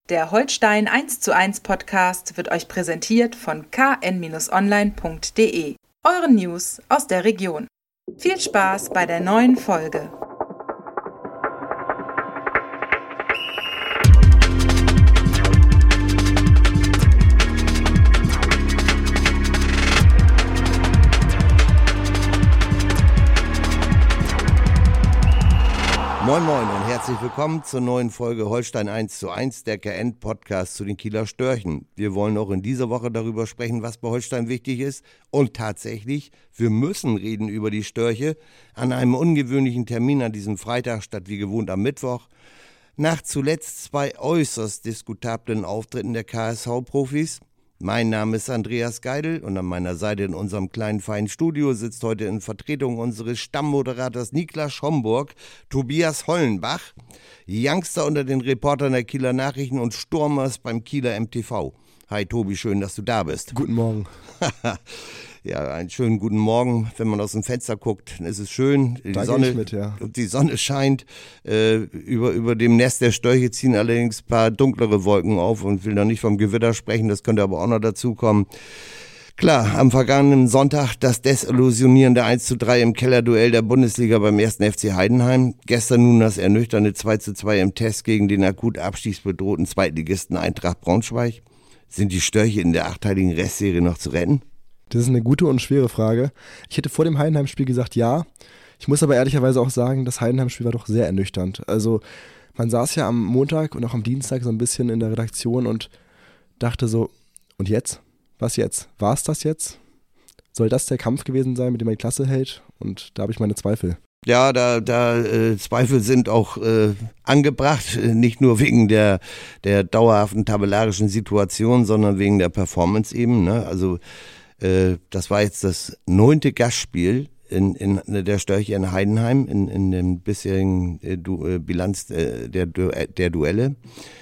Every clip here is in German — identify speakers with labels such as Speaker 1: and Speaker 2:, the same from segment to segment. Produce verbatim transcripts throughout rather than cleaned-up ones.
Speaker 1: Der Holstein eins zu eins Podcast wird euch präsentiert von k n online punkt d e, euren News aus der Region. Viel Spaß bei der neuen Folge.
Speaker 2: Moin Moin und herzlich willkommen zur neuen Folge Holstein eins zu eins, der K N-Podcast zu den Kieler Störchen. Wir wollen auch in dieser Woche darüber sprechen, was bei Holstein wichtig ist. Und tatsächlich, wir müssen reden über die Störche an einem ungewöhnlichen Termin an diesem Freitag statt wie gewohnt am Mittwoch. Nach zuletzt zwei äußerst diskutablen Auftritten der K S V-Profis. Mein Name ist Andreas Geidel und an meiner Seite in unserem kleinen feinen Studio sitzt heute in Vertretung unseres Stammmoderators Niklas Homburg Tobias Hollenbach, Youngster unter den Reportern der Kieler Nachrichten und Sturmers beim Kieler M T V. Hi Tobi, schön, dass du da bist.
Speaker 3: Guten Morgen.
Speaker 2: Ja, einen schönen guten Morgen. Wenn man aus dem Fenster guckt, dann ist es schön. Die
Speaker 3: da
Speaker 2: Sonne,
Speaker 3: gehe ich mit, ja.
Speaker 2: Die Sonne scheint. Äh, über, über dem Nest der Störche ziehen allerdings ein paar dunklere Wolken auf und will noch nicht vom Gewitter sprechen. Das könnte aber auch noch dazu kommen. Klar, am vergangenen Sonntag das desillusionierende eins zu drei im Kellerduell der Bundesliga beim ersten F C Heidenheim. Gestern nun das ernüchternde zwei zu zwei im Test gegen den akut abstiegsbedrohten Zweitligisten Eintracht Braunschweig. Sind die Störche in der achteiligen Restserie noch zu retten?
Speaker 3: Das ist eine gute und schwere Frage. Ich hätte vor dem Heidenheim-Spiel gesagt, ja. Ich muss aber ehrlicherweise auch sagen, das Heidenheim-Spiel war doch sehr ernüchternd. Also man saß ja am Montag und auch am Dienstag so ein bisschen in der Redaktion und dachte so, und jetzt? Was jetzt? War es das jetzt? Soll das der Kampf gewesen sein, mit dem man die Klasse hält? Und da habe ich meine Zweifel.
Speaker 2: Ja, da, da äh, Zweifel sind auch äh, angebracht, nicht nur wegen der, der dauerhaften tabellarischen Situation, sondern wegen der Performance eben, ne? Also äh, das war jetzt das neunte Gastspiel in, in der Störche in Heidenheim, in, in dem bisherigen äh, du, äh, Bilanz äh, der, der Duelle.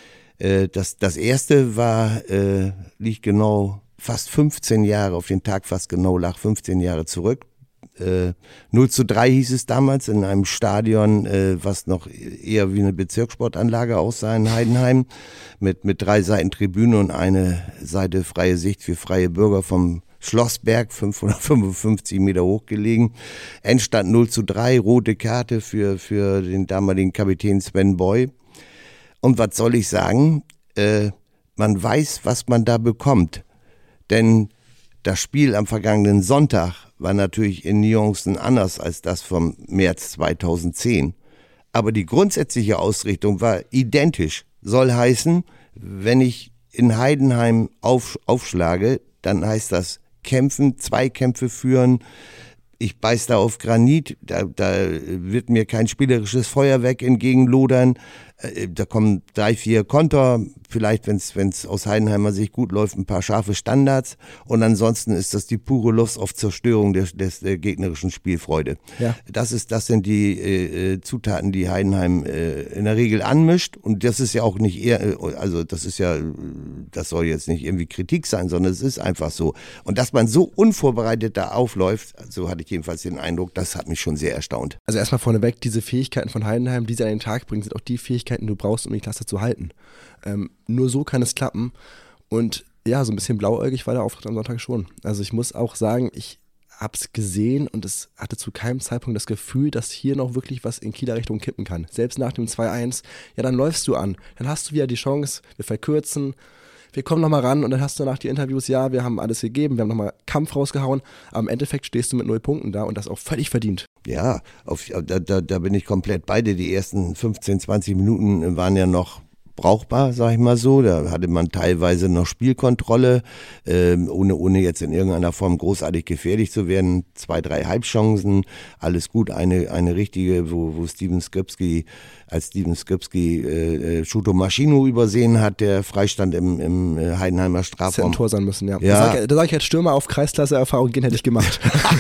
Speaker 2: Äh, das, das erste war, äh, liegt genau fast fünfzehn Jahre, auf den Tag fast genau lag fünfzehn Jahre zurück. Äh, null zu drei hieß es damals in einem Stadion, äh, was noch eher wie eine Bezirkssportanlage aussah in Heidenheim, mit, mit drei Seiten Tribüne und eine Seite freie Sicht für freie Bürger vom Schlossberg, fünfhundertfünfundfünfzig Meter hoch gelegen. Endstand null zu drei, rote Karte für, für den damaligen Kapitän Sven Boy. Und was soll ich sagen? Äh, man weiß, was man da bekommt. Denn das Spiel am vergangenen Sonntag war natürlich in Nuancen anders als das vom März zweitausendzehn. Aber die grundsätzliche Ausrichtung war identisch. Soll heißen, wenn ich in Heidenheim auf, aufschlage, dann heißt das kämpfen, Zweikämpfe führen. Ich beiß da auf Granit, da, da wird mir kein spielerisches Feuerwerk entgegenlodern. Da kommen drei, vier Konter, vielleicht, wenn es aus Heidenheimer Sicht gut läuft, ein paar scharfe Standards. Und ansonsten ist das die pure Lust auf Zerstörung des, des, der gegnerischen Spielfreude. Ja. Das ist, das sind die äh, Zutaten, die Heidenheim äh, in der Regel anmischt. Und das ist ja auch nicht eher, also das ist ja, das soll jetzt nicht irgendwie Kritik sein, sondern es ist einfach so. Und dass man so unvorbereitet da aufläuft, so hatte ich jedenfalls den Eindruck, das hat mich schon sehr erstaunt.
Speaker 3: Also erstmal vorneweg, diese Fähigkeiten von Heidenheim, die sie an den Tag bringen, sind auch die Fähigkeiten, die du brauchst, um die Klasse zu halten. Ähm, nur so kann es klappen. Und ja, so ein bisschen blauäugig war der Auftritt am Sonntag schon. Also ich muss auch sagen, ich habe es gesehen und es hatte zu keinem Zeitpunkt das Gefühl, dass hier noch wirklich was in Kieler Richtung kippen kann. Selbst nach dem zwei eins, ja, dann läufst du an. Dann hast du wieder die Chance, wir verkürzen, wir kommen nochmal ran und dann hast du nach die Interviews, ja, wir haben alles gegeben, wir haben nochmal Kampf rausgehauen, aber im Endeffekt stehst du mit null Punkten da und das auch völlig verdient.
Speaker 2: Ja, auf, da, da, da bin ich komplett bei dir. Die ersten fünfzehn, zwanzig Minuten waren ja noch brauchbar, sag ich mal so. Da hatte man teilweise noch Spielkontrolle, äh, ohne, ohne jetzt in irgendeiner Form großartig gefährlich zu werden. Zwei, drei Halbchancen, alles gut. Eine, eine richtige, wo, wo Steven Skripski, als Steven Skripski äh, Shuto Maschino übersehen hat, der Freistand im, im Heidenheimer Strafraum.
Speaker 3: Das hätte ein Tor sein müssen, ja.
Speaker 2: ja.
Speaker 3: Da sage ich, sag ich als Stürmer auf Kreisklasse-Erfahrung gehen, hätte ich gemacht.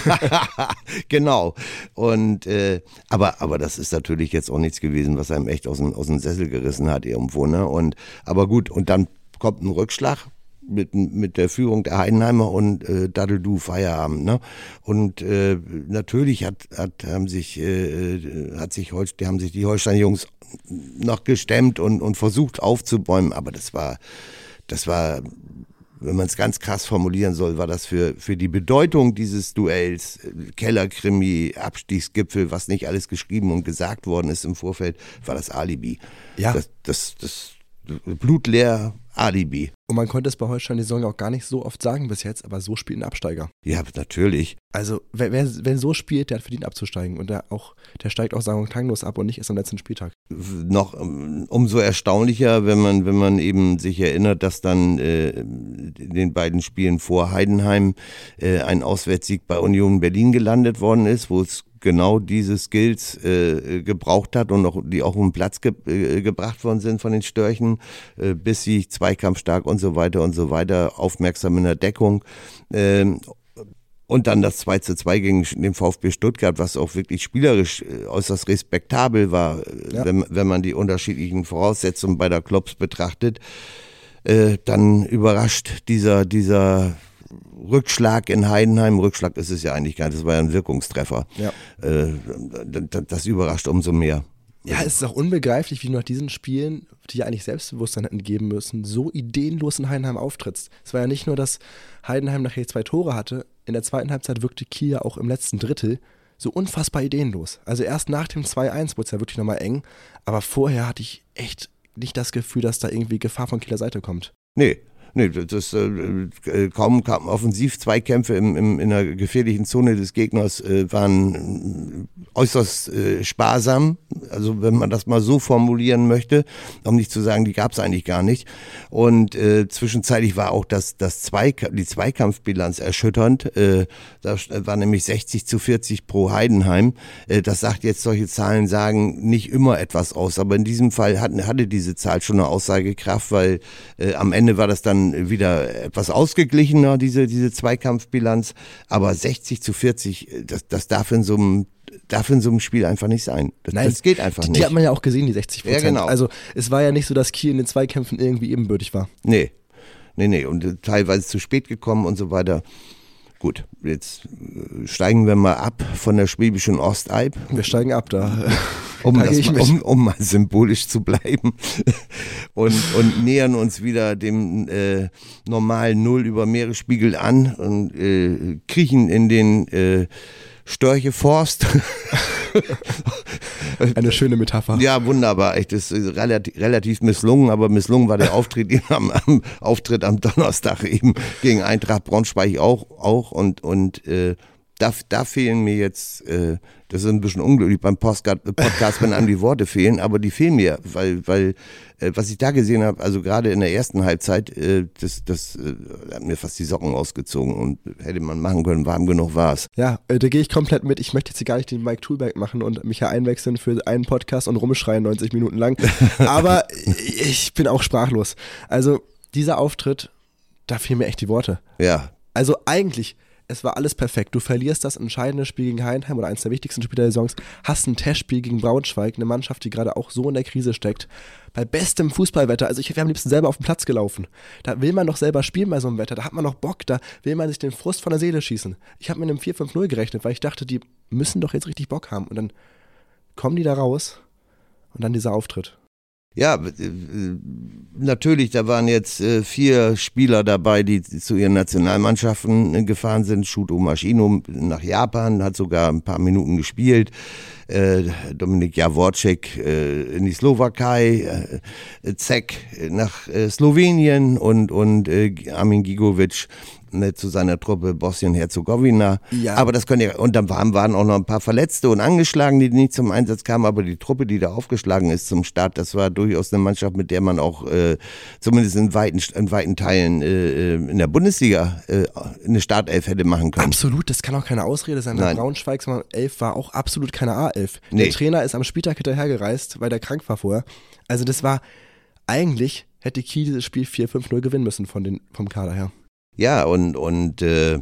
Speaker 2: Genau. Und äh, aber, aber das ist natürlich jetzt auch nichts gewesen, was einem echt aus dem, aus dem Sessel gerissen hat irgendwo, ne? Und aber gut, und dann kommt ein Rückschlag mit, mit der Führung der Heidenheimer und äh, Daddel-Du Feierabend. Ne? Und äh, natürlich hat, hat, haben sich, äh, hat sich, Holst- die haben sich die Holstein-Jungs noch gestemmt und, und versucht aufzubäumen, aber das war, das war, wenn man es ganz krass formulieren soll, war das für, für die Bedeutung dieses Duells, Kellerkrimi, Abstiegsgipfel, was nicht alles geschrieben und gesagt worden ist im Vorfeld, war das Alibi.
Speaker 3: Ja.
Speaker 2: Das, das, das blutleer Alibi.
Speaker 3: Und man konnte es bei Holstein die Saison auch gar nicht so oft sagen bis jetzt, aber so spielt ein Absteiger.
Speaker 2: Ja, natürlich.
Speaker 3: Also wer, wer, wer so spielt, der hat verdient abzusteigen und der, auch, der steigt auch sang- und klanglos ab und nicht erst am letzten Spieltag.
Speaker 2: Noch um, umso erstaunlicher, wenn man, wenn man eben sich erinnert, dass dann äh, in den beiden Spielen vor Heidenheim äh, ein Auswärtssieg bei Union Berlin gelandet worden ist, wo es genau diese Skills äh, gebraucht hat und auch, die auch um den Platz ge äh, gebracht worden sind von den Störchen, äh, bis sie zweikampfstark und so weiter und so weiter, aufmerksam in der Deckung. Ähm, und dann das zwei zu zwei gegen den VfB Stuttgart, was auch wirklich spielerisch äh, äußerst respektabel war,
Speaker 3: Ja.
Speaker 2: wenn, wenn man die unterschiedlichen Voraussetzungen beider Clubs betrachtet. Äh, dann überrascht dieser, dieser Rückschlag in Heidenheim, Rückschlag ist es ja eigentlich gar nicht, das war ja ein Wirkungstreffer.
Speaker 3: Ja.
Speaker 2: Äh, das, das überrascht umso mehr.
Speaker 3: Ja, es ist auch unbegreiflich, wie du nach diesen Spielen, die ja eigentlich Selbstbewusstsein hätten geben müssen, so ideenlos in Heidenheim auftrittst. Es war ja nicht nur, dass Heidenheim nachher zwei Tore hatte, in der zweiten Halbzeit wirkte Kiel ja auch im letzten Drittel so unfassbar ideenlos. Also erst nach dem zwei eins wurde es ja wirklich nochmal eng, aber vorher hatte ich echt nicht das Gefühl, dass da irgendwie Gefahr von Kieler Seite kommt.
Speaker 2: Nee. Nee, das äh, kaum kamen Offensiv-Zweikämpfe im, im, in der gefährlichen Zone des Gegners äh, waren äußerst äh, sparsam, also wenn man das mal so formulieren möchte, um nicht zu sagen, die gab es eigentlich gar nicht. Und äh, zwischenzeitlich war auch das, das Zweik- die Zweikampfbilanz erschütternd. Äh, da war nämlich sechzig zu vierzig pro Heidenheim. Äh, das sagt jetzt, solche Zahlen sagen nicht immer etwas aus, aber in diesem Fall hat, hatte diese Zahl schon eine Aussagekraft, weil äh, am Ende war das dann wieder etwas ausgeglichener, diese, diese Zweikampfbilanz, aber sechzig zu vierzig, das, das darf in so einem darf in so einem Spiel einfach nicht sein. Das,
Speaker 3: Nein,
Speaker 2: das geht einfach
Speaker 3: die,
Speaker 2: nicht.
Speaker 3: Die hat man ja auch gesehen, die sechzig Prozent.
Speaker 2: Ja, genau.
Speaker 3: Also es war ja nicht so, dass Kiel in den Zweikämpfen irgendwie ebenbürtig war.
Speaker 2: Nee, nee, nee. Und äh, teilweise zu spät gekommen und so weiter. Gut, jetzt äh, steigen wir mal ab von der Schwäbischen Ostalb.
Speaker 3: Wir steigen ab da.
Speaker 2: Um,
Speaker 3: da
Speaker 2: das
Speaker 3: gehe ich
Speaker 2: mal,
Speaker 3: mit.
Speaker 2: um, um mal symbolisch zu bleiben und, und nähern uns wieder dem äh, normalen Null über Meeresspiegel an und äh, kriechen in den äh, Störcheforst.
Speaker 3: Eine schöne Metapher.
Speaker 2: Ja, wunderbar. Echt, das ist relativ, relativ misslungen, aber misslungen war der Auftritt am, am Auftritt am Donnerstag eben gegen Eintracht Braunschweig auch, auch und, und äh, da, da fehlen mir jetzt, äh, das ist ein bisschen unglücklich beim Podcast, Podcast, wenn einem die Worte fehlen, aber die fehlen mir, weil, weil äh, was ich da gesehen habe, also gerade in der ersten Halbzeit, äh, das, das äh, hat mir fast die Socken ausgezogen und hätte man machen können, warm genug war es.
Speaker 3: Ja, äh, da gehe ich komplett mit. Ich möchte jetzt hier gar nicht den Mike Thulberg machen und mich hier einwechseln für einen Podcast und rumschreien neunzig Minuten lang, aber ich bin auch sprachlos. Also dieser Auftritt, da fehlen mir echt die Worte.
Speaker 2: Ja.
Speaker 3: Also eigentlich, es war alles perfekt. Du verlierst das entscheidende Spiel gegen Heidenheim oder eines der wichtigsten Spiele der Saison, hast ein Testspiel gegen Braunschweig, eine Mannschaft, die gerade auch so in der Krise steckt. Bei bestem Fußballwetter, also ich wäre am liebsten selber auf den Platz gelaufen. Da will man doch selber spielen bei so einem Wetter, da hat man noch Bock, da will man sich den Frust von der Seele schießen. Ich habe mit einem vier fünf null gerechnet, weil ich dachte, die müssen doch jetzt richtig Bock haben. Und dann kommen die da raus und dann dieser Auftritt.
Speaker 2: Ja, natürlich, da waren jetzt äh, vier Spieler dabei, die zu ihren Nationalmannschaften äh, gefahren sind. Shuto Maschino nach Japan, hat sogar ein paar Minuten gespielt. Äh, Dominik Jaworczyk äh, in die Slowakei, äh, Zek nach äh, Slowenien und, und äh, Armin Gigovic ne, zu seiner Truppe Bosnien-Herzegowina.
Speaker 3: Ja.
Speaker 2: Aber das können ja, und dann waren, waren auch noch ein paar Verletzte und Angeschlagen, die nicht zum Einsatz kamen, aber die Truppe, die da aufgeschlagen ist zum Start, das war durchaus eine Mannschaft, mit der man auch äh, zumindest in weiten, in weiten Teilen äh, in der Bundesliga äh, eine Startelf hätte machen können.
Speaker 3: Absolut, das kann auch keine Ausrede sein. Der
Speaker 2: Nein.
Speaker 3: Braunschweig elf war auch absolut keine A elf.
Speaker 2: Nee.
Speaker 3: Der Trainer ist am Spieltag hinterhergereist, weil der krank war vorher. Also das war, eigentlich hätte Kiel dieses Spiel vier fünf null gewinnen müssen von den, vom Kader her.
Speaker 2: Ja, und, und äh,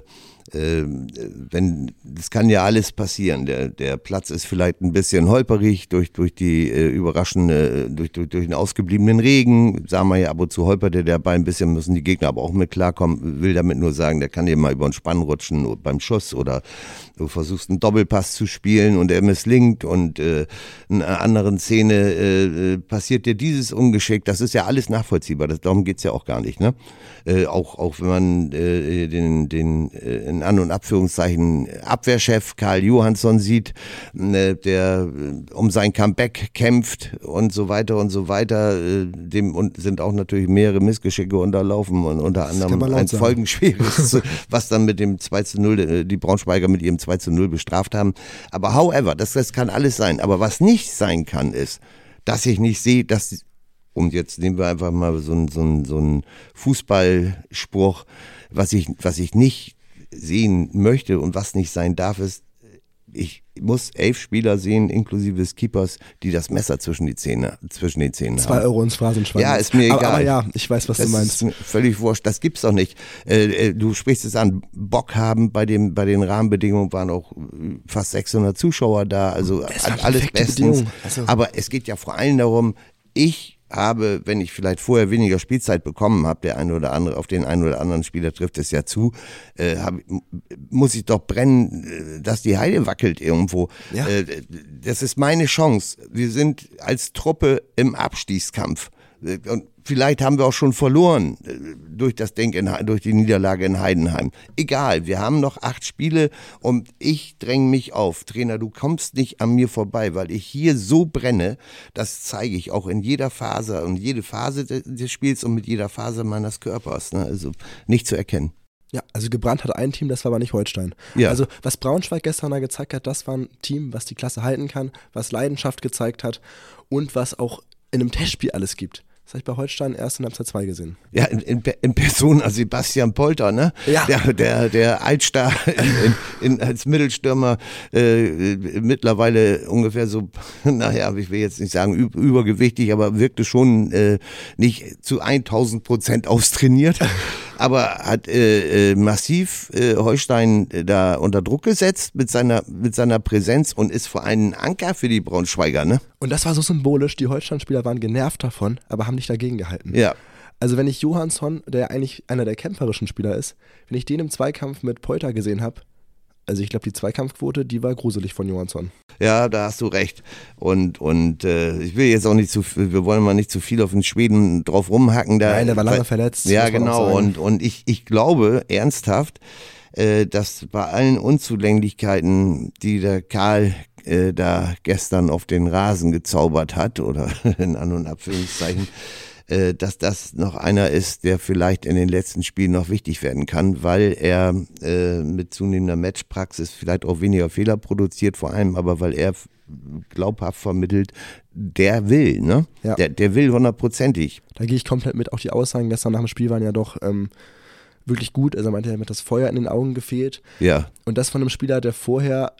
Speaker 2: äh, wenn, das kann ja alles passieren. Der, der Platz ist vielleicht ein bisschen holperig durch, durch die äh, überraschende, durch, durch, durch den ausgebliebenen Regen. Sagen wir ja, ab und zu holperte der Ball ein bisschen, müssen die Gegner aber auch mit klarkommen. Will damit nur sagen, der kann dir mal über den Spann rutschen beim Schuss oder du versuchst einen Doppelpass zu spielen und er misslingt und äh, in einer anderen Szene äh, passiert dir dieses Ungeschick. Das ist ja alles nachvollziehbar. Das, darum geht's ja auch gar nicht, ne? Äh, auch, auch wenn man äh, den, den äh, in An- und Abführungszeichen Abwehrchef Karl Johansson sieht, äh, der äh, um sein Comeback kämpft und so weiter und so weiter. Äh, dem und sind auch natürlich mehrere Missgeschicke unterlaufen und unter anderem ein folgenschweres, was dann mit dem zwei zu null, äh, die Braunschweiger mit ihrem zwei zu null bestraft haben. Aber however, das, das kann alles sein. Aber was nicht sein kann, ist, dass ich nicht sehe, dass, und jetzt nehmen wir einfach mal so einen so einen, so einen Fußballspruch, was ich, was ich nicht sehen möchte und was nicht sein darf, ist, ich muss elf Spieler sehen, inklusive des Keepers, die das Messer zwischen die Zähne, zwischen den Zähnen haben.
Speaker 3: Zwei Euro ins Phrasenschwein.
Speaker 2: Ja, ist mir egal.
Speaker 3: Aber, aber ja, ich weiß, was
Speaker 2: das
Speaker 3: du meinst.
Speaker 2: Ist mir völlig wurscht. Das gibt's doch nicht. Äh, du sprichst es an. Bock haben bei dem, bei den Rahmenbedingungen waren auch fast sechshundert Zuschauer da. Also alles bestens. Also. Aber es geht ja vor allem darum, ich habe, wenn ich vielleicht vorher weniger Spielzeit bekommen habe, der eine oder andere, auf den einen oder anderen Spieler trifft es ja zu, äh, hab, muss ich doch brennen, dass die Heide wackelt irgendwo. Ja. Äh, das ist meine Chance. Wir sind als Truppe im Abstiegskampf. Und vielleicht haben wir auch schon verloren durch das Denk in, durch die Niederlage in Heidenheim. Egal, wir haben noch acht Spiele und ich dränge mich auf. Trainer, du kommst nicht an mir vorbei, weil ich hier so brenne. Das zeige ich auch in jeder Phase und jede Phase des Spiels und mit jeder Phase meines Körpers. Ne? Also nicht zu erkennen.
Speaker 3: Ja, also gebrannt hat ein Team, das war aber nicht Holstein. Ja. Also was Braunschweig gestern da gezeigt hat, das war ein Team, was die Klasse halten kann, was Leidenschaft gezeigt hat und was auch in einem Testspiel alles gibt. Das habe ich bei Holstein erst in Halbzeit zwei gesehen.
Speaker 2: Ja, in, in, in Persona Sebastian Polter, ne? Ja. Der, der, der Altstar in, in, als Mittelstürmer äh, mittlerweile ungefähr so, naja, ich will jetzt nicht sagen übergewichtig, aber wirkte schon äh, nicht zu tausend Prozent austrainiert. Aber hat äh, äh, massiv äh, Holstein äh, da unter Druck gesetzt mit seiner, mit seiner Präsenz und ist vor allem ein Anker für die Braunschweiger, ne?
Speaker 3: Und das war so symbolisch, die Holstein-Spieler waren genervt davon, aber haben nicht dagegen gehalten.
Speaker 2: Ja.
Speaker 3: Also wenn ich Johansson, der eigentlich einer der kämpferischen Spieler ist, wenn ich den im Zweikampf mit Polter gesehen habe, also ich glaube, die Zweikampfquote, die war gruselig von Johansson.
Speaker 2: Ja, da hast du recht. Und, und äh, ich will jetzt auch nicht zu viel, wir wollen mal nicht zu viel auf den Schweden drauf rumhacken. Da,
Speaker 3: Nein, der war lange verletzt.
Speaker 2: Ja, genau. Und, und ich, ich glaube ernsthaft, äh, dass bei allen Unzulänglichkeiten, die der Karl äh, da gestern auf den Rasen gezaubert hat, oder in An- und Abführungszeichen, dass das noch einer ist, der vielleicht in den letzten Spielen noch wichtig werden kann, weil er äh, mit zunehmender Matchpraxis vielleicht auch weniger Fehler produziert, vor allem aber, weil er glaubhaft vermittelt, der will, ne? Ja. Der, der will hundertprozentig.
Speaker 3: Da gehe ich komplett mit. Auch die Aussagen gestern nach dem Spiel waren ja doch ähm, wirklich gut. Also er meinte, er hat das Feuer in den Augen gefehlt.
Speaker 2: Ja.
Speaker 3: Und das von einem Spieler, der vorher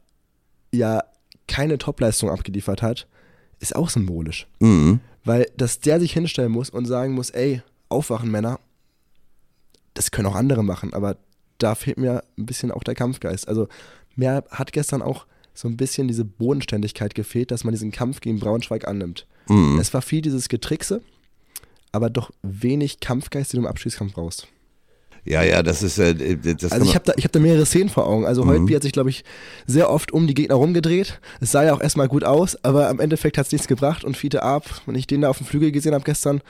Speaker 3: ja keine Topleistung abgeliefert hat, ist auch symbolisch.
Speaker 2: Mhm.
Speaker 3: Weil, dass der sich hinstellen muss und sagen muss, ey, aufwachen Männer, das können auch andere machen, aber da fehlt mir ein bisschen auch der Kampfgeist. Also mir hat gestern auch so ein bisschen diese Bodenständigkeit gefehlt, dass man diesen Kampf gegen Braunschweig annimmt. Mhm. Es war viel dieses Getrickse, aber doch wenig Kampfgeist, den du im Abschießkampf brauchst.
Speaker 2: Ja, ja, das ist äh, das
Speaker 3: Also ich habe da, ich hab da mehrere Szenen vor Augen. Also mhm. Holtby hat sich, glaube ich, sehr oft um die Gegner rumgedreht. Es sah ja auch erstmal gut aus, aber am Endeffekt hat es nichts gebracht. Und Fiete Arp, wenn ich den da auf dem Flügel gesehen habe gestern,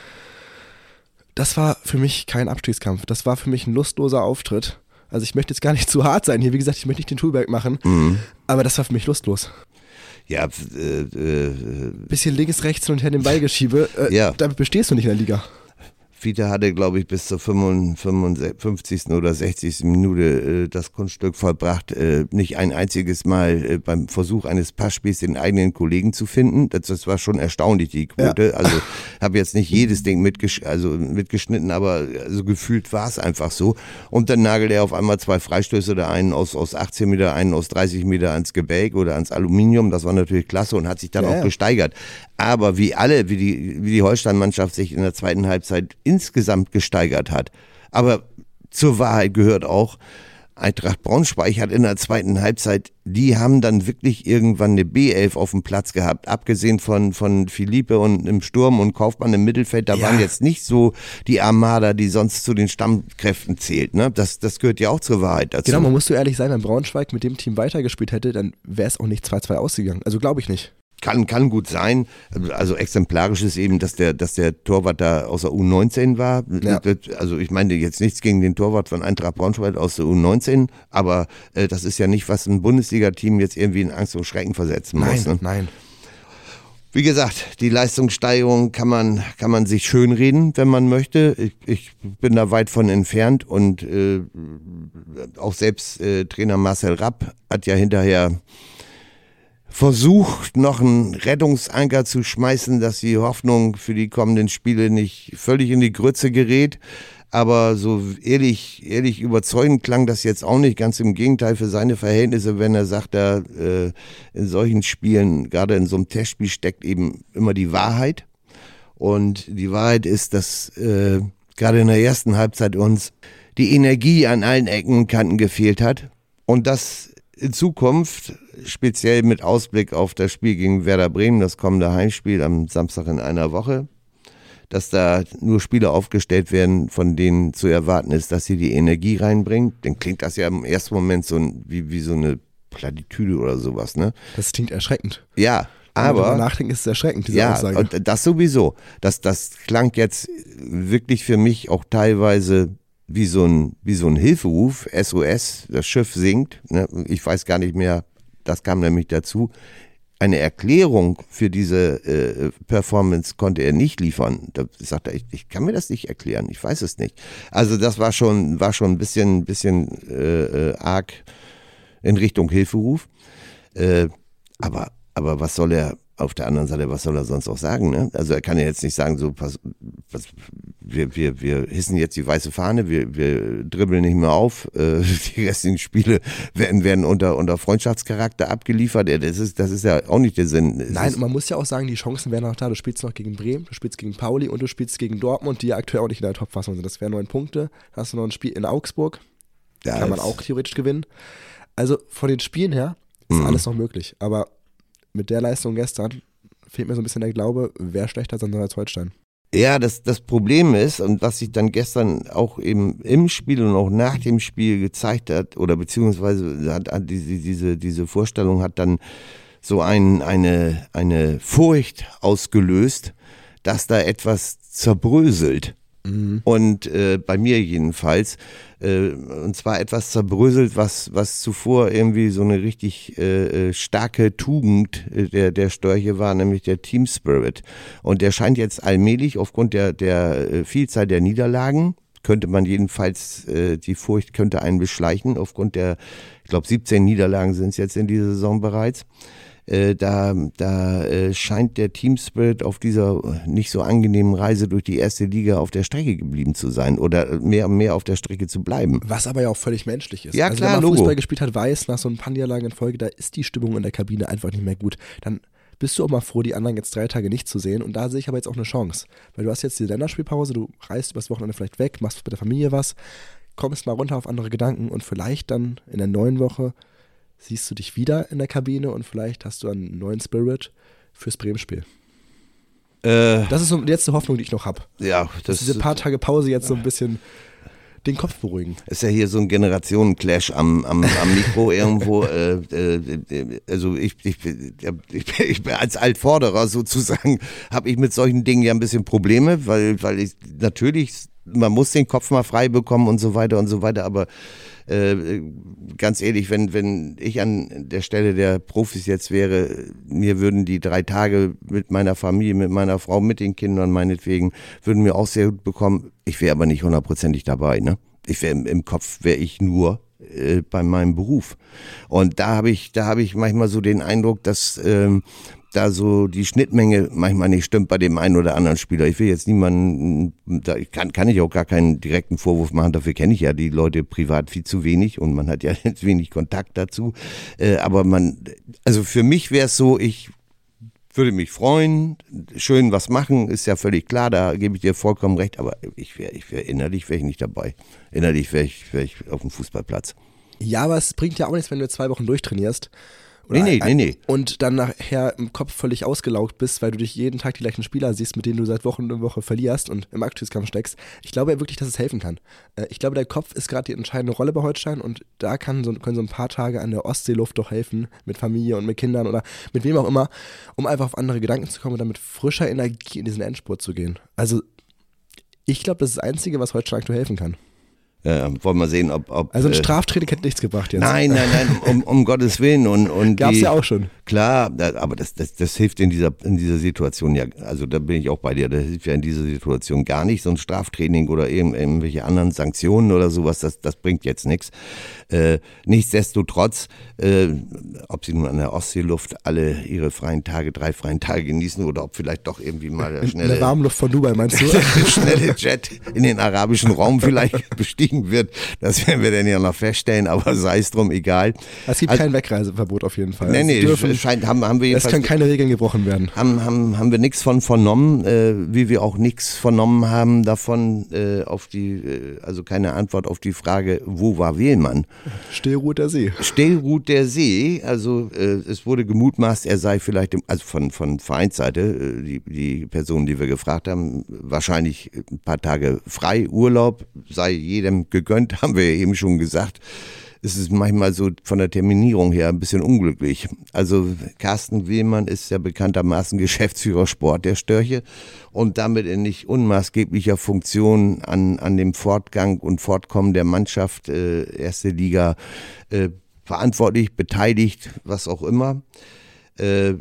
Speaker 3: das war für mich kein Abstiegskampf. Das war für mich ein lustloser Auftritt. Also ich möchte jetzt gar nicht zu hart sein hier. Wie gesagt, ich möchte nicht den Thunberg machen, mhm. aber das war für mich lustlos.
Speaker 2: Ja, äh, äh,
Speaker 3: bisschen links, rechts und her den Ball geschiebe. Äh, ja. Damit bestehst du nicht in der Liga.
Speaker 2: Fiete hatte, glaube ich, bis zur fünfundfünfzigsten oder sechzigsten Minute äh, das Kunststück vollbracht, äh, nicht ein einziges Mal äh, beim Versuch eines Passspiels den eigenen Kollegen zu finden. Das, das war schon erstaunlich, die Quote. Ja. Also habe jetzt nicht jedes Ding mitgesch- also mitgeschnitten, aber also gefühlt war es einfach so. Und dann nagelt er auf einmal zwei Freistöße, der einen aus, aus achtzehn Meter, einen aus dreißig Meter ans Gebälk oder ans Aluminium. Das war natürlich klasse und hat sich dann ja, auch ja. gesteigert. Aber wie alle, wie die, wie die Holstein-Mannschaft sich in der zweiten Halbzeit insgesamt gesteigert hat. Aber zur Wahrheit gehört auch, Eintracht Braunschweig hat in der zweiten Halbzeit, die haben dann wirklich irgendwann eine B elf auf dem Platz gehabt, abgesehen von, von Philippe und im Sturm und Kaufmann im Mittelfeld, da ja. waren jetzt nicht so die Armada, die sonst zu den Stammkräften zählt, ne? Das, das gehört ja auch zur Wahrheit dazu.
Speaker 3: Genau, man muss so ehrlich sein, wenn Braunschweig mit dem Team weitergespielt hätte, dann wäre es auch nicht zwei zwei ausgegangen, also glaube ich nicht.
Speaker 2: Kann, kann gut sein. Also exemplarisch ist eben, dass der, dass der Torwart da aus der U neunzehn war. Ja. Also ich meine jetzt nichts gegen den Torwart von Eintracht Braunschweig aus der U neunzehn, aber äh, das ist ja nicht, was ein Bundesliga-Team jetzt irgendwie in Angst und Schrecken versetzen muss.
Speaker 3: Nein,
Speaker 2: ne?
Speaker 3: nein.
Speaker 2: Wie gesagt, die Leistungssteigerung kann man, kann man sich schönreden, wenn man möchte. Ich, ich bin da weit von entfernt und äh, auch selbst äh, Trainer Marcel Rapp hat ja hinterher versucht, noch einen Rettungsanker zu schmeißen, dass die Hoffnung für die kommenden Spiele nicht völlig in die Grütze gerät. Aber so ehrlich, ehrlich überzeugend klang das jetzt auch nicht. Ganz im Gegenteil für seine Verhältnisse, wenn er sagt, da äh, in solchen Spielen, gerade in so einem Testspiel, steckt eben immer die Wahrheit. Und die Wahrheit ist, dass äh, gerade in der ersten Halbzeit uns die Energie an allen Ecken und Kanten gefehlt hat. Und das in Zukunft, speziell mit Ausblick auf das Spiel gegen Werder Bremen, das kommende Heimspiel am Samstag in einer Woche, dass da nur Spieler aufgestellt werden, von denen zu erwarten ist, dass sie die Energie reinbringen. Dann klingt das ja im ersten Moment so ein, wie, wie so eine Plattitüde oder sowas, ne?
Speaker 3: Das klingt erschreckend.
Speaker 2: Ja,
Speaker 3: Wenn
Speaker 2: aber...
Speaker 3: Wenn man nachdenkt, ist es erschreckend, diese
Speaker 2: ja,
Speaker 3: Aussage.
Speaker 2: Und das sowieso. Das, das klang jetzt wirklich für mich auch teilweise wie so ein, wie so ein Hilferuf, S O S, das Schiff sinkt. Ne? Ich weiß gar nicht mehr, das kam nämlich dazu. Eine Erklärung für diese äh, Performance konnte er nicht liefern. Da sagte er, ich, ich kann mir das nicht erklären, ich weiß es nicht. Also das war schon, war schon ein bisschen, bisschen äh, arg in Richtung Hilferuf. Äh, aber, aber was soll er auf der anderen Seite, was soll er sonst auch sagen? Ne? Also er kann ja jetzt nicht sagen, so pass, pass, wir, wir, wir hissen jetzt die weiße Fahne, wir, wir dribbeln nicht mehr auf, äh, die restlichen Spiele werden, werden unter, unter Freundschaftscharakter abgeliefert. Das ist, das ist ja auch nicht der Sinn. Es
Speaker 3: Nein, man muss ja auch sagen, die Chancen wären noch da. Du spielst noch gegen Bremen, du spielst gegen Pauli und du spielst gegen Dortmund, die ja aktuell auch nicht in der Topfassung sind. Das wären neun Punkte. Da hast du noch ein Spiel in Augsburg, ja, kann man auch theoretisch gewinnen. Also von den Spielen her ist mhm. alles noch möglich, aber mit der Leistung gestern fehlt mir so ein bisschen der Glaube, wer schlechter sein soll als Holstein.
Speaker 2: Ja, das, das Problem ist, und was sich dann gestern auch eben im Spiel und auch nach dem Spiel gezeigt hat, oder beziehungsweise hat, hat diese, diese, diese Vorstellung hat dann so ein, eine, eine Furcht ausgelöst, dass da etwas zerbröselt. Mhm. Und äh, bei mir jedenfalls, äh, und zwar etwas zerbröselt, was, was zuvor irgendwie so eine richtig äh, starke Tugend äh, der, der Störche war, nämlich der Team Spirit. Und der scheint jetzt allmählich aufgrund der, der äh, Vielzahl der Niederlagen, könnte man jedenfalls, äh, die Furcht könnte einen beschleichen, aufgrund der, ich glaube siebzehn Niederlagen sind es jetzt in dieser Saison bereits. Äh, da da äh, scheint der Team Spirit auf dieser nicht so angenehmen Reise durch die erste Liga auf der Strecke geblieben zu sein oder mehr und mehr auf der Strecke zu bleiben.
Speaker 3: Was aber ja auch völlig menschlich ist.
Speaker 2: Ja,
Speaker 3: also
Speaker 2: klar,
Speaker 3: wenn man
Speaker 2: Logo.
Speaker 3: Fußball gespielt hat, weiß, nach so ein paar Niederlagen in Folge, da ist die Stimmung in der Kabine einfach nicht mehr gut. Dann bist du auch mal froh, die anderen jetzt drei Tage nicht zu sehen. Und da sehe ich aber jetzt auch eine Chance. Weil du hast jetzt die Länderspielpause, du reist übers Wochenende vielleicht weg, machst mit der Familie was, kommst mal runter auf andere Gedanken und vielleicht dann in der neuen Woche siehst du dich wieder in der Kabine und vielleicht hast du einen neuen Spirit fürs Bremen-Spiel. Äh, das ist so jetzt die Hoffnung, die ich noch habe.
Speaker 2: Ja, das
Speaker 3: Dass diese paar Tage Pause jetzt so ein bisschen den Kopf beruhigen.
Speaker 2: Ist ja hier so ein Generationen-Clash am, am, am Mikro irgendwo. Äh, äh, also ich, ich, ich, ich bin als Altvorderer sozusagen, habe ich mit solchen Dingen ja ein bisschen Probleme, weil, weil ich natürlich, man muss den Kopf mal frei bekommen und so weiter und so weiter, aber Äh, ganz ehrlich, wenn, wenn ich an der Stelle der Profis jetzt wäre, mir würden die drei Tage mit meiner Familie, mit meiner Frau, mit den Kindern meinetwegen, würden mir auch sehr gut bekommen. Ich wäre aber nicht hundertprozentig dabei, ne? Ich wäre im, im Kopf, wäre ich nur äh, bei meinem Beruf. Und da habe ich, da habe ich manchmal so den Eindruck, dass ähm, da so die Schnittmenge manchmal nicht stimmt bei dem einen oder anderen Spieler. Ich will jetzt niemanden, da kann, kann ich auch gar keinen direkten Vorwurf machen, dafür kenne ich ja die Leute privat viel zu wenig und man hat ja wenig Kontakt dazu. Äh, aber man, also für mich wäre es so, ich würde mich freuen, schön was machen, ist ja völlig klar, da gebe ich dir vollkommen recht, aber ich wäre ich wär innerlich wäre ich nicht dabei. Innerlich wäre ich, wär ich auf dem Fußballplatz.
Speaker 3: Ja, aber es bringt ja auch nichts, wenn du zwei Wochen durchtrainierst.
Speaker 2: Nee, nee, nee, nee.
Speaker 3: Und dann nachher im Kopf völlig ausgelaugt bist, weil du dich jeden Tag die gleichen Spieler siehst, mit denen du seit Wochen und Woche verlierst und im Abstiegskampf steckst. Ich glaube ja wirklich, dass es helfen kann. Ich glaube, der Kopf ist gerade die entscheidende Rolle bei Holstein und da kann so, können so ein paar Tage an der Ostseeluft doch helfen, mit Familie und mit Kindern oder mit wem auch immer, um einfach auf andere Gedanken zu kommen und dann mit frischer Energie in diesen Endspurt zu gehen. Also ich glaube, das ist das Einzige, was Holstein aktuell helfen kann.
Speaker 2: Ja, wollen wir sehen, ob... ob
Speaker 3: also ein Straftraining hätte nichts gebracht jetzt.
Speaker 2: Nein, nein, nein, um, um Gottes Willen. Und, und
Speaker 3: gab's
Speaker 2: die,
Speaker 3: ja auch schon.
Speaker 2: Klar, aber das, das, das hilft in dieser, in dieser Situation ja, also da bin ich auch bei dir, das hilft ja in dieser Situation gar nicht. So ein Straftraining oder irgendwelche anderen Sanktionen oder sowas, das, das bringt jetzt nichts. Äh, nichtsdestotrotz, äh, ob sie nun an der Ostseeluft alle ihre freien Tage, drei freien Tage genießen oder ob vielleicht doch irgendwie mal der schnelle...
Speaker 3: In der Warmluft von Dubai, meinst du?
Speaker 2: schnelle Jet in den arabischen Raum vielleicht bestiegen wird, das werden wir dann ja noch feststellen, aber sei es drum, egal.
Speaker 3: Es gibt also, kein Wegreiseverbot auf jeden Fall.
Speaker 2: Nee, nee,
Speaker 3: dürfen,
Speaker 2: scheint, haben, haben wir
Speaker 3: es können keine Regeln gebrochen werden.
Speaker 2: Haben, haben, haben wir nichts von vernommen, äh, wie wir auch nichts vernommen haben davon, äh, auf die, äh, also keine Antwort auf die Frage, wo war Wehlmann?
Speaker 3: Still ruht der See.
Speaker 2: Still ruht der See, also äh, es wurde gemutmaßt, er sei vielleicht, im, also von, von Vereinsseite, äh, die, die Personen, die wir gefragt haben, wahrscheinlich ein paar Tage frei, Urlaub, sei jedem gegönnt, haben wir ja eben schon gesagt. Es ist manchmal so von der Terminierung her ein bisschen unglücklich. Also Carsten Wehlmann ist ja bekanntermaßen Geschäftsführer Sport der Störche und damit in nicht unmaßgeblicher Funktion an, an dem Fortgang und Fortkommen der Mannschaft äh, erste Liga äh, verantwortlich, beteiligt, was auch immer. Äh,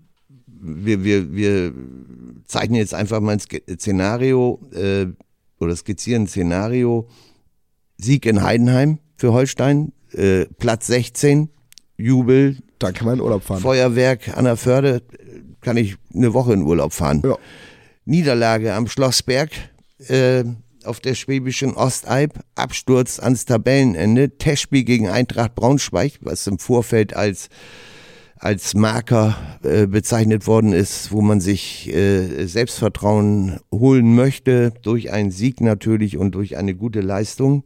Speaker 2: wir, wir, wir zeichnen jetzt einfach mal ein Szenario äh, oder skizzieren ein Szenario. Sieg in Heidenheim für Holstein, äh, Platz sechzehn, Jubel.
Speaker 3: Da kann man in Urlaub fahren.
Speaker 2: Feuerwerk an der Förde, kann ich eine Woche in Urlaub fahren.
Speaker 3: Ja.
Speaker 2: Niederlage am Schlossberg, äh, auf der Schwäbischen Ostalb, Absturz ans Tabellenende, Testspiel gegen Eintracht Braunschweig, was im Vorfeld als als Marker äh, bezeichnet worden ist, wo man sich äh, Selbstvertrauen holen möchte, durch einen Sieg natürlich und durch eine gute Leistung,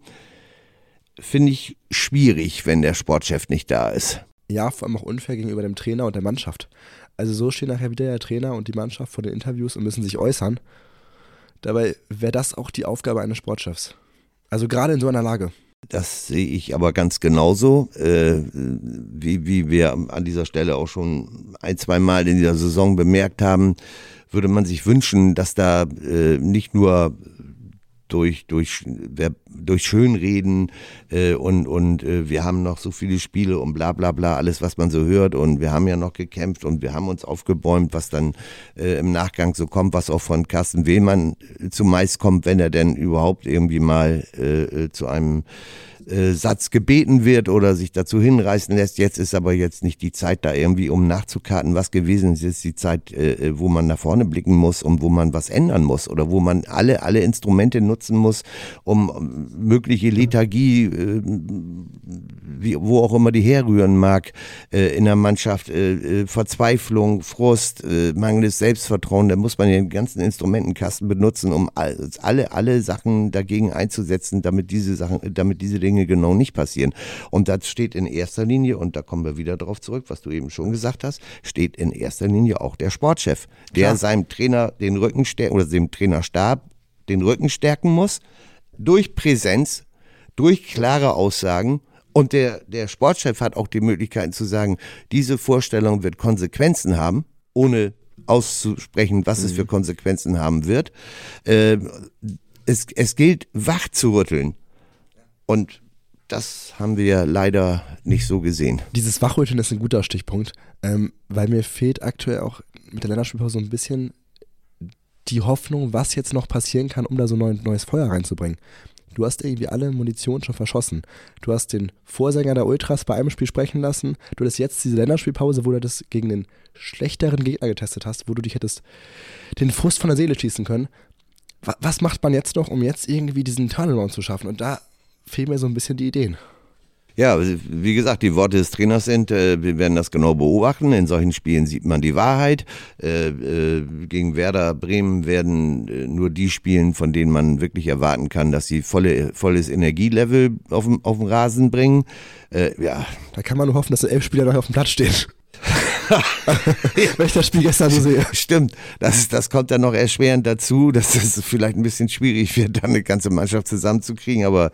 Speaker 2: finde ich schwierig, wenn der Sportchef nicht da ist.
Speaker 3: Ja, vor allem auch unfair gegenüber dem Trainer und der Mannschaft. Also so stehen nachher wieder der Trainer und die Mannschaft vor den Interviews und müssen sich äußern. Dabei wäre das auch die Aufgabe eines Sportchefs. Also gerade in so einer Lage.
Speaker 2: Das sehe ich aber ganz genauso, äh, wie, wie wir an dieser Stelle auch schon ein, zwei Mal in dieser Saison bemerkt haben, würde man sich wünschen, dass da äh, nicht nur durch durch durch Schönreden äh, und und äh, wir haben noch so viele Spiele und bla bla bla, alles was man so hört und wir haben ja noch gekämpft und wir haben uns aufgebäumt, was dann äh, im Nachgang so kommt, was auch von Carsten Wehlmann äh, zumeist kommt, wenn er denn überhaupt irgendwie mal äh, zu einem äh, Satz gebeten wird oder sich dazu hinreißen lässt. Jetzt ist aber jetzt nicht die Zeit da irgendwie, um nachzukarten, was gewesen ist. Jetzt die Zeit, äh, wo man nach vorne blicken muss und wo man was ändern muss oder wo man alle alle Instrumente nutzen muss, um mögliche Lethargie, äh, wie, wo auch immer die herrühren mag, äh, in der Mannschaft, äh, Verzweiflung, Frust, äh, mangelndes Selbstvertrauen. Da muss man den ganzen Instrumentenkasten benutzen, um alle alle Sachen dagegen einzusetzen, damit diese Sachen, damit diese Dinge genau nicht passieren. Und das steht in erster Linie, und da kommen wir wieder darauf zurück, was du eben schon gesagt hast, steht in erster Linie auch der Sportchef, der Klar. seinem Trainer den Rücken stärken oder dem Trainerstab den Rücken stärken muss, durch Präsenz, durch klare Aussagen. Und der, der Sportchef hat auch die Möglichkeit zu sagen, diese Vorstellung wird Konsequenzen haben, ohne auszusprechen, was mhm. es für Konsequenzen haben wird. Äh, es, es gilt, wach zu rütteln. Und das haben wir leider nicht so gesehen.
Speaker 3: Dieses Wachrütteln ist ein guter Stichpunkt, ähm, weil mir fehlt aktuell auch mit der Länderspielpause so ein bisschen die Hoffnung, was jetzt noch passieren kann, um da so ein neues Feuer reinzubringen. Du hast irgendwie alle Munition schon verschossen. Du hast den Vorsänger der Ultras bei einem Spiel sprechen lassen. Du hattest jetzt diese Länderspielpause, wo du das gegen den schlechteren Gegner getestet hast, wo du dich hättest den Frust von der Seele schießen können. Was macht man jetzt noch, um jetzt irgendwie diesen Turnaround zu schaffen? Und da fehlen mir so ein bisschen die Ideen.
Speaker 2: Ja, wie gesagt, die Worte des Trainers sind, äh, wir werden das genau beobachten. In solchen Spielen sieht man die Wahrheit. Äh, äh, gegen Werder Bremen werden äh, nur die spielen, von denen man wirklich erwarten kann, dass sie volle, volles Energielevel auf dem, auf dem Rasen bringen. Äh, ja.
Speaker 3: Da kann man nur hoffen, dass die elf Spieler noch auf dem Platz stehen. Wenn ich das Spiel gestern so sehe.
Speaker 2: Stimmt, das, das kommt dann noch erschwerend dazu, dass es vielleicht ein bisschen schwierig wird, dann eine ganze Mannschaft zusammenzukriegen, aber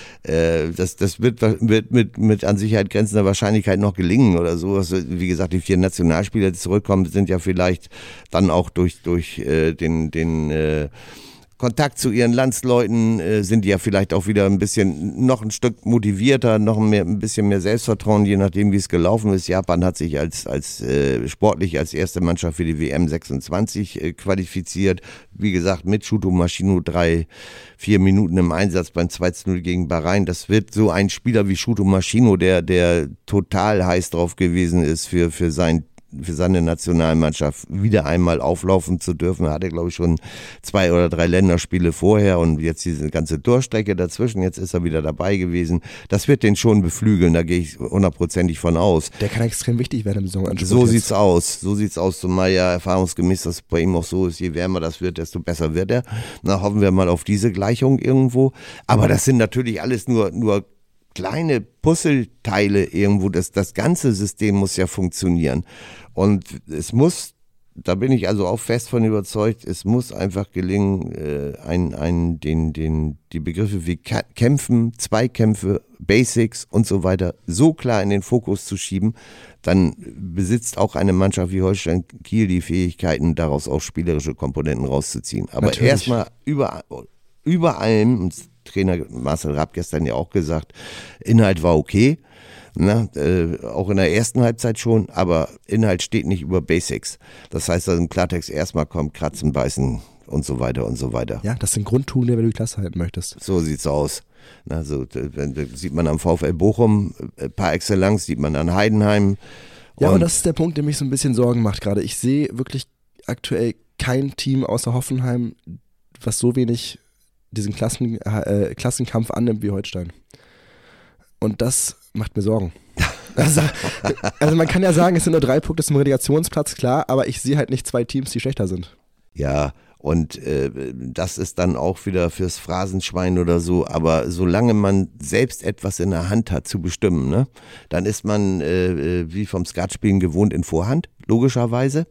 Speaker 2: äh, das, das wird, wird mit, mit an Sicherheit grenzender Wahrscheinlichkeit noch gelingen oder so. Also, wie gesagt, die vier Nationalspieler, die zurückkommen, sind ja vielleicht dann auch durch, durch äh, den, den äh, Kontakt zu ihren Landsleuten äh, sind die ja vielleicht auch wieder ein bisschen, noch ein Stück motivierter, noch mehr, ein bisschen mehr Selbstvertrauen, je nachdem wie es gelaufen ist. Japan hat sich als, als äh, sportlich als erste Mannschaft für die W M sechsundzwanzig äh, qualifiziert. Wie gesagt, mit Shuto Machino drei, vier Minuten im Einsatz beim zwei zu null gegen Bahrain. Das wird so ein Spieler wie Shuto Machino, der, der total heiß drauf gewesen ist für, für sein für seine Nationalmannschaft wieder einmal auflaufen zu dürfen. Er hatte, glaube ich, schon zwei oder drei Länderspiele vorher und jetzt diese ganze Durchstrecke dazwischen. Jetzt ist er wieder dabei gewesen. Das wird den schon beflügeln, da gehe ich hundertprozentig von aus.
Speaker 3: Der kann extrem wichtig werden im Saisonanspruch.
Speaker 2: So jetzt. sieht's aus. So sieht's aus, zumal ja erfahrungsgemäß das bei ihm auch so ist, je wärmer das wird, desto besser wird er. Na, hoffen wir mal auf diese Gleichung irgendwo. Aber das sind natürlich alles nur, nur kleine Puzzleteile irgendwo. Das, das ganze System muss ja funktionieren. Und es muss, da bin ich also auch fest von überzeugt, es muss einfach gelingen, äh, ein, ein, den, den, die Begriffe wie Kämpfen, Zweikämpfe, Basics und so weiter so klar in den Fokus zu schieben, dann besitzt auch eine Mannschaft wie Holstein Kiel die Fähigkeiten, daraus auch spielerische Komponenten rauszuziehen. Aber erstmal über, über allem, Trainer Marcel Rapp gestern ja auch gesagt, Inhalt war okay. Na, äh, auch in der ersten Halbzeit schon, aber Inhalt steht nicht über Basics. Das heißt, dass im Klartext erstmal kommt Kratzen, Beißen und so weiter und so weiter.
Speaker 3: Ja, das sind Grundtugenden, wenn du die Klasse halten möchtest.
Speaker 2: So sieht's aus. Na, so, das sieht man am VfL Bochum par excellence, sieht man an Heidenheim.
Speaker 3: Ja, und, und das ist der Punkt, der mich so ein bisschen Sorgen macht gerade. Ich sehe wirklich aktuell kein Team außer Hoffenheim, was so wenig diesen Klassen, äh, Klassenkampf annimmt wie Holstein. Und das macht mir Sorgen. Also, also man kann ja sagen, es sind nur drei Punkte zum Relegationsplatz, klar, aber ich sehe halt nicht zwei Teams, die schlechter sind.
Speaker 2: Ja, und äh, das ist dann auch wieder fürs Phrasenschwein oder so, aber solange man selbst etwas in der Hand hat zu bestimmen, ne, dann ist man äh, wie vom Skatspielen gewohnt in Vorhand, logischerweise.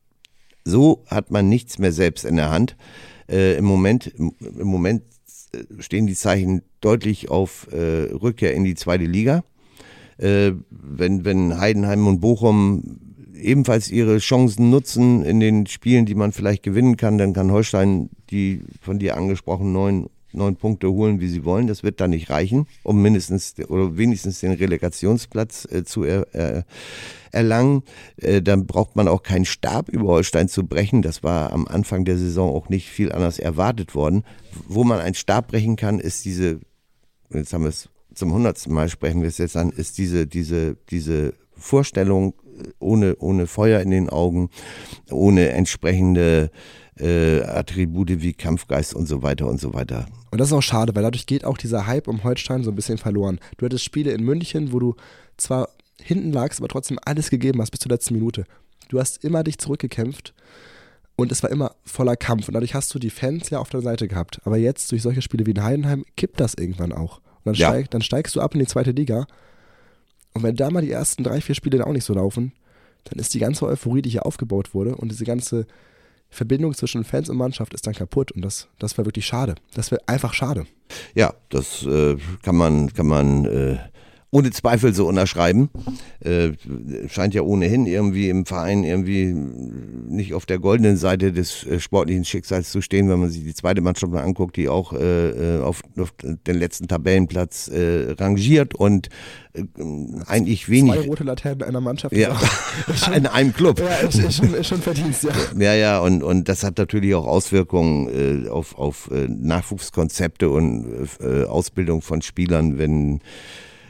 Speaker 2: So hat man nichts mehr selbst in der Hand. Äh, im Moment, im, im Moment stehen die Zeichen deutlich auf äh, Rückkehr in die zweite Liga. Äh, wenn, wenn Heidenheim und Bochum ebenfalls ihre Chancen nutzen in den Spielen, die man vielleicht gewinnen kann, dann kann Holstein die von dir angesprochenen neun, neun Punkte holen, wie sie wollen. Das wird dann nicht reichen, um mindestens oder wenigstens den Relegationsplatz äh, zu er, äh, erlangen. Äh, dann braucht man auch keinen Stab über Holstein zu brechen. Das war am Anfang der Saison auch nicht viel anders erwartet worden. Wo man einen Stab brechen kann, ist diese, jetzt haben wir es zum hundertsten Mal sprechen wir es jetzt an, ist diese, diese, diese Vorstellung ohne, ohne Feuer in den Augen, ohne entsprechende äh, Attribute wie Kampfgeist und so weiter und so weiter.
Speaker 3: Und das ist auch schade, weil dadurch geht auch dieser Hype um Holstein so ein bisschen verloren. Du hattest Spiele in München, wo du zwar hinten lagst, aber trotzdem alles gegeben hast bis zur letzten Minute. Du hast immer dich zurückgekämpft und es war immer voller Kampf und dadurch hast du die Fans ja auf der Seite gehabt. Aber jetzt durch solche Spiele wie in Heidenheim kippt das irgendwann auch. Und dann,
Speaker 2: ja.
Speaker 3: steig, dann steigst du ab in die zweite Liga und wenn da mal die ersten drei, vier Spiele dann auch nicht so laufen, dann ist die ganze Euphorie, die hier aufgebaut wurde und diese ganze Verbindung zwischen Fans und Mannschaft ist dann kaputt und das, das wäre wirklich schade. Das wäre einfach schade.
Speaker 2: Ja, das äh, kann man, kann man äh, ohne Zweifel so unterschreiben. Äh, scheint ja ohnehin irgendwie im Verein irgendwie nicht auf der goldenen Seite des äh, sportlichen Schicksals zu stehen, wenn man sich die zweite Mannschaft mal anguckt, die auch äh, auf, auf den letzten Tabellenplatz äh, rangiert und äh, eigentlich wenig...
Speaker 3: Zwei rote Laternen einer Mannschaft.
Speaker 2: Ja, in einem Club.
Speaker 3: Ja, ist, ist, schon, ist schon Verdienst, ja.
Speaker 2: Ja, ja, und, und das hat natürlich auch Auswirkungen äh, auf, auf äh, Nachwuchskonzepte und äh, Ausbildung von Spielern, wenn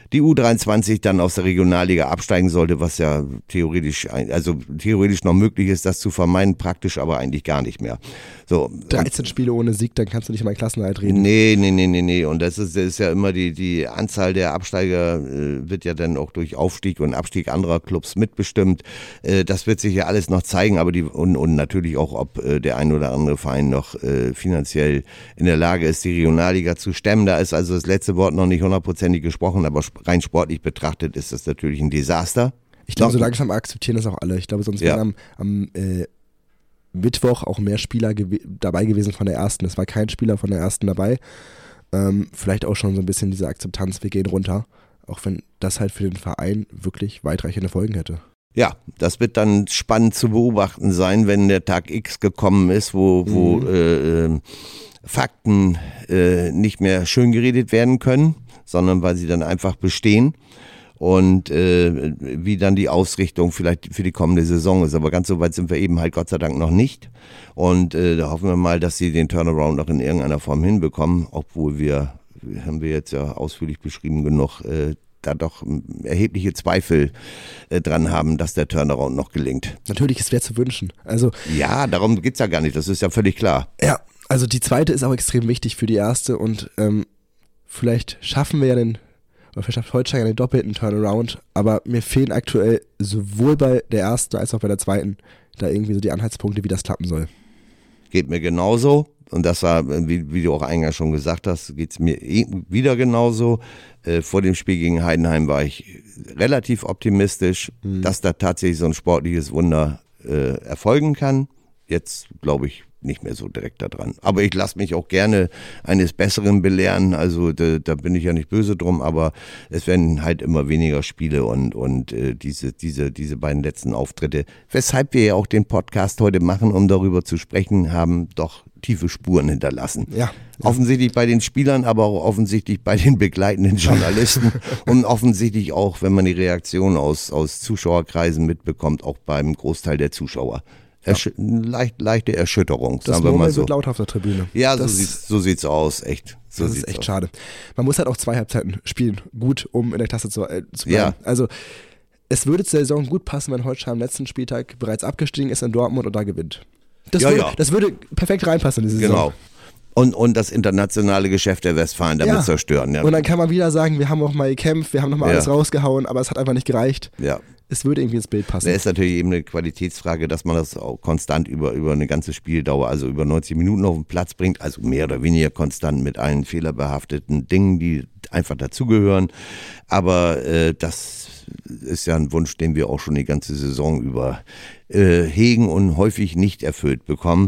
Speaker 2: die U dreiundzwanzig dann aus der Regionalliga absteigen sollte, was ja theoretisch, also theoretisch noch möglich ist, das zu vermeiden, praktisch aber eigentlich gar nicht mehr. So,
Speaker 3: dreizehn Spiele ohne Sieg, dann kannst du nicht mal Klassenerhalt reden.
Speaker 2: Nee, nee, nee, nee, nee. Und das ist, das ist ja immer die, die Anzahl der Absteiger äh, wird ja dann auch durch Aufstieg und Abstieg anderer Clubs mitbestimmt. Äh, das wird sich ja alles noch zeigen, aber die und, und natürlich auch, ob äh, der ein oder andere Verein noch äh, finanziell in der Lage ist, die Regionalliga zu stemmen. Da ist also das letzte Wort noch nicht hundertprozentig gesprochen, aber rein sportlich betrachtet ist das natürlich ein Desaster.
Speaker 3: Ich glaube, so langsam akzeptieren das auch alle. Ich glaube, sonst ja. wären am, am äh, Mittwoch auch mehr Spieler gew- dabei gewesen von der ersten. Es war kein Spieler von der ersten dabei. Ähm, vielleicht auch schon so ein bisschen diese Akzeptanz, wir gehen runter. Auch wenn das halt für den Verein wirklich weitreichende Folgen hätte.
Speaker 2: Ja, das wird dann spannend zu beobachten sein, wenn der Tag X gekommen ist, wo, wo mhm. äh, äh, Fakten äh, nicht mehr schön geredet werden können, sondern weil sie dann einfach bestehen. Und äh, wie dann die Ausrichtung vielleicht für die kommende Saison ist. Aber ganz so weit sind wir eben halt Gott sei Dank noch nicht. Und äh, da hoffen wir mal, dass sie den Turnaround noch in irgendeiner Form hinbekommen, obwohl wir, haben wir jetzt ja ausführlich beschrieben genug, äh, da doch erhebliche Zweifel äh, dran haben, dass der Turnaround noch gelingt.
Speaker 3: Natürlich, es wäre zu wünschen. Also
Speaker 2: ja, darum geht's ja gar nicht, das ist ja völlig klar.
Speaker 3: Ja, also die zweite ist auch extrem wichtig für die erste und ähm, vielleicht schaffen wir ja den Oder vielleicht schafft Holstein einen doppelten Turnaround, aber mir fehlen aktuell sowohl bei der ersten als auch bei der zweiten da irgendwie so die Anhaltspunkte, wie das klappen soll.
Speaker 2: Geht mir genauso und das war, wie, wie du auch eingangs schon gesagt hast, geht es mir eh wieder genauso. Äh, vor dem Spiel gegen Heidenheim war ich relativ optimistisch, mhm. dass da tatsächlich so ein sportliches Wunder äh, erfolgen kann. Jetzt glaube ich nicht mehr so direkt da dran. Aber ich lasse mich auch gerne eines Besseren belehren, also da, da bin ich ja nicht böse drum, aber es werden halt immer weniger Spiele und, und äh, diese, diese, diese beiden letzten Auftritte, weshalb wir ja auch den Podcast heute machen, um darüber zu sprechen, haben doch tiefe Spuren hinterlassen.
Speaker 3: Ja.
Speaker 2: Offensichtlich bei den Spielern, aber auch offensichtlich bei den begleitenden Journalisten und offensichtlich auch, wenn man die Reaktion aus, aus Zuschauerkreisen mitbekommt, auch beim Großteil der Zuschauer. Ersch- leicht, leichte Erschütterung,
Speaker 3: das
Speaker 2: sagen wir mal so.
Speaker 3: wird laut auf der Tribüne.
Speaker 2: Ja,
Speaker 3: das,
Speaker 2: so, sieht's, so sieht's aus, echt. So
Speaker 3: das
Speaker 2: sieht's
Speaker 3: ist echt
Speaker 2: aus.
Speaker 3: schade. Man muss halt auch zwei Halbzeiten spielen, gut, um in der Klasse zu, äh, zu bleiben.
Speaker 2: Ja.
Speaker 3: Also es würde zur Saison gut passen, wenn Holstein am letzten Spieltag bereits abgestiegen ist in Dortmund und da gewinnt. Das,
Speaker 2: ja,
Speaker 3: würde,
Speaker 2: ja.
Speaker 3: das würde perfekt reinpassen in diese Saison.
Speaker 2: Genau. Und, und das internationale Geschäft der Westfalen damit
Speaker 3: ja.
Speaker 2: zerstören. Ja.
Speaker 3: Und dann kann man wieder sagen, wir haben auch mal gekämpft, wir haben nochmal
Speaker 2: Ja.
Speaker 3: alles rausgehauen, aber es hat einfach nicht gereicht.
Speaker 2: Ja.
Speaker 3: Es würde irgendwie ins Bild passen.
Speaker 2: Da ist natürlich eben eine Qualitätsfrage, dass man das auch konstant über, über eine ganze Spieldauer, also über neunzig Minuten auf den Platz bringt, also mehr oder weniger konstant mit allen fehlerbehafteten Dingen, die einfach dazugehören. Aber äh, das ist ja ein Wunsch, den wir auch schon die ganze Saison über äh, hegen und häufig nicht erfüllt bekommen.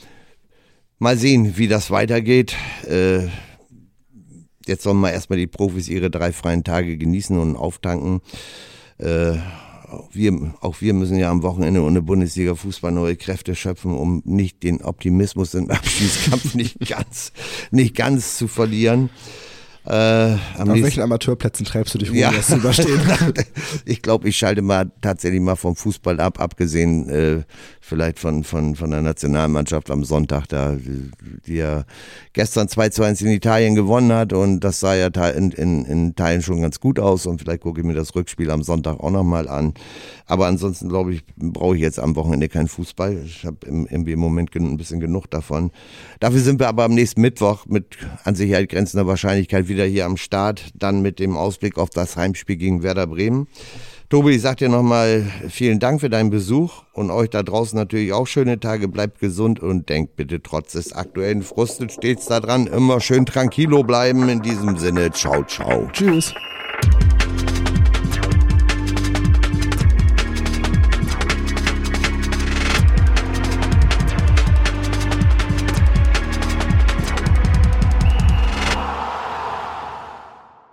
Speaker 2: Mal sehen, wie das weitergeht. Äh, jetzt sollen wir erstmal die Profis ihre drei freien Tage genießen und auftanken. Äh, auch, wir, auch wir müssen ja am Wochenende ohne Bundesliga-Fußball neue Kräfte schöpfen, um nicht den Optimismus im Abstiegskampf nicht ganz, nicht ganz zu verlieren. Äh,
Speaker 3: Auf welchen Amateurplätzen treibst du dich, um
Speaker 2: ja.
Speaker 3: das zu überstehen?
Speaker 2: Ich glaube, ich schalte mal tatsächlich mal vom Fußball ab, abgesehen äh, vielleicht von, von, von der Nationalmannschaft am Sonntag, da, die ja gestern zwei zu eins in Italien gewonnen hat und das sah ja in, in, in Teilen schon ganz gut aus und vielleicht gucke ich mir das Rückspiel am Sonntag auch nochmal an. Aber ansonsten glaube ich, brauche ich jetzt am Wochenende keinen Fußball. Ich habe irgendwie im Moment ein bisschen genug davon. Dafür sind wir aber am nächsten Mittwoch mit an Sicherheit grenzender Wahrscheinlichkeit wieder hier am Start, dann mit dem Ausblick auf das Heimspiel gegen Werder Bremen. Tobi, ich sag dir nochmal vielen Dank für deinen Besuch und euch da draußen natürlich auch schöne Tage. Bleibt gesund und denkt bitte trotz des aktuellen Frustes stets daran, immer schön tranquilo bleiben. In diesem Sinne, ciao, ciao.
Speaker 3: Tschüss.